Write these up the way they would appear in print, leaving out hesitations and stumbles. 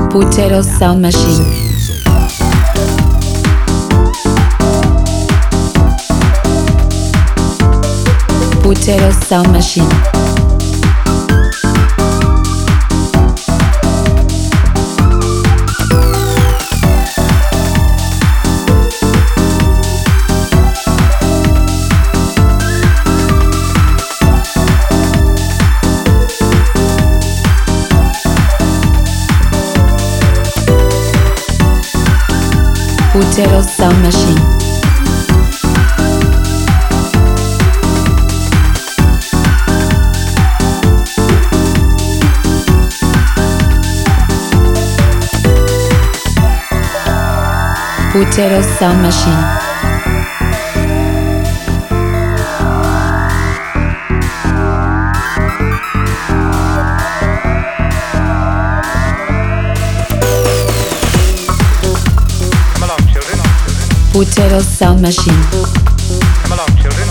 Potato Sound Machine. Potato Sound Machine. Potato Sound Machine. Potato Sound Machine. Potato Sound Machine. Come along, children.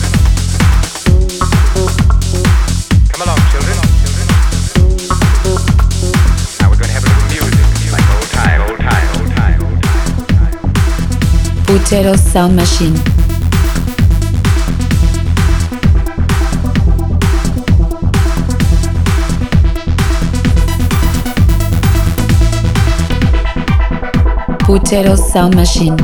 Come along, children. Now we're going to have a little music, like old time. Potato Sound Machine. Potato Sound Machine.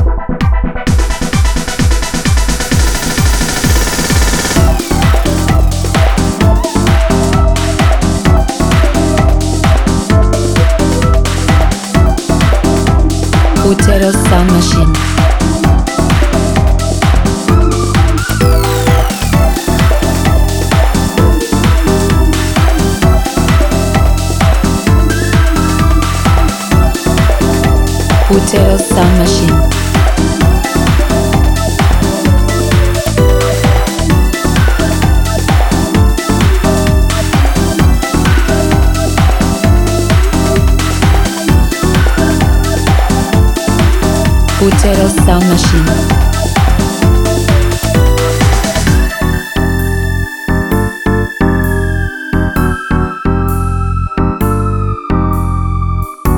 Potato Sound Machine. Potato Sound Machine. Potato Sound Machine.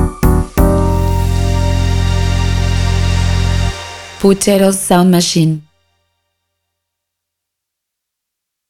Potato Sound Machine.